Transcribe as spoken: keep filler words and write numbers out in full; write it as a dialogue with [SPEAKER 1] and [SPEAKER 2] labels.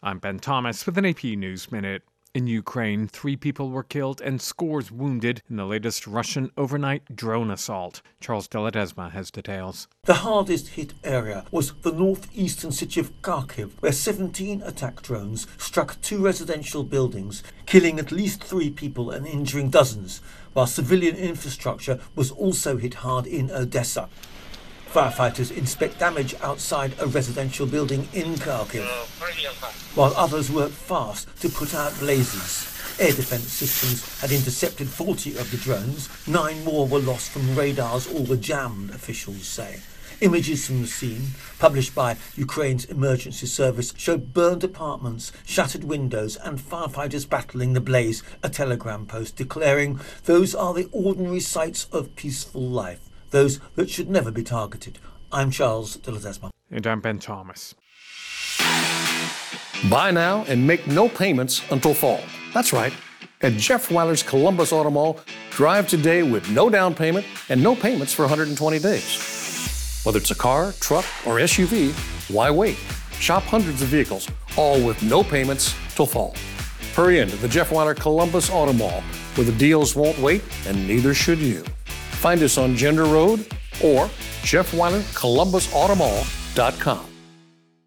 [SPEAKER 1] I'm Ben Thomas with an A P News Minute. In Ukraine, three people were killed and scores wounded in the latest Russian overnight drone assault. Charles de Ledesma has details.
[SPEAKER 2] The hardest hit area was the northeastern city of Kharkiv, where seventeen attack drones struck two residential buildings, killing at least three people and injuring dozens, while civilian infrastructure was also hit hard in Odessa. Firefighters inspect damage outside a residential building in Kharkiv, while others work fast to put out blazes. Air defence systems had intercepted forty of the drones. Nine more were lost from radars or were jammed, officials say. Images from the scene, published by Ukraine's emergency service, show burned apartments, shattered windows and firefighters battling the blaze, a telegram post declaring those are the ordinary sights of peaceful life, those that should never be targeted. I'm Charles de Ledesma.
[SPEAKER 1] And I'm Ben Thomas.
[SPEAKER 3] Buy now and make no payments until fall. That's right. At Jeff Weiler's Columbus Auto Mall, drive today with no down payment and no payments for one hundred twenty days. Whether it's a car, truck, or S U V, why wait? Shop hundreds of vehicles, all with no payments till fall. Hurry into the Jeff Weiler Columbus Auto Mall, where the deals won't wait and neither should you. Find us on Gender Road or Jeff Weiler Columbus Auto Mall dot com.